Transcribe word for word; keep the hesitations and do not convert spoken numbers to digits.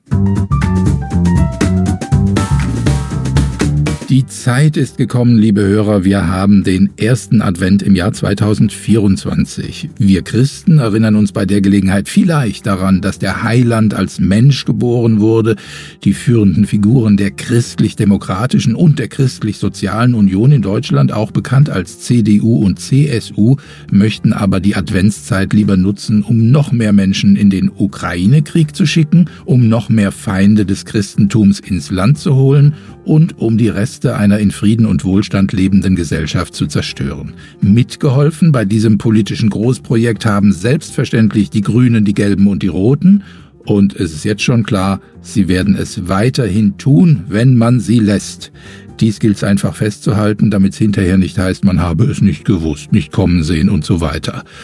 Die Zeit ist gekommen, liebe Hörer, wir haben den ersten Advent im Jahr zweitausendvierundzwanzig. Wir Christen erinnern uns bei der Gelegenheit vielleicht daran, dass der Heiland als Mensch geboren wurde. Die führenden Figuren der christlich-demokratischen und der christlich-sozialen Union in Deutschland, auch bekannt als C D U und C S U, möchten aber die Adventszeit lieber nutzen, um noch mehr Menschen in den Ukraine-Krieg zu schicken, um noch mehr Feinde des Christentums ins Land zu holen und um die Reste einer in Frieden und Wohlstand lebenden Gesellschaft zu zerstören. Mitgeholfen bei diesem politischen Großprojekt haben selbstverständlich die Grünen, die Gelben und die Roten. Und es ist jetzt schon klar, sie werden es weiterhin tun, wenn man sie lässt. Dies gilt es einfach festzuhalten, damit es hinterher nicht heißt, man habe es nicht gewusst, nicht kommen sehen und so weiter.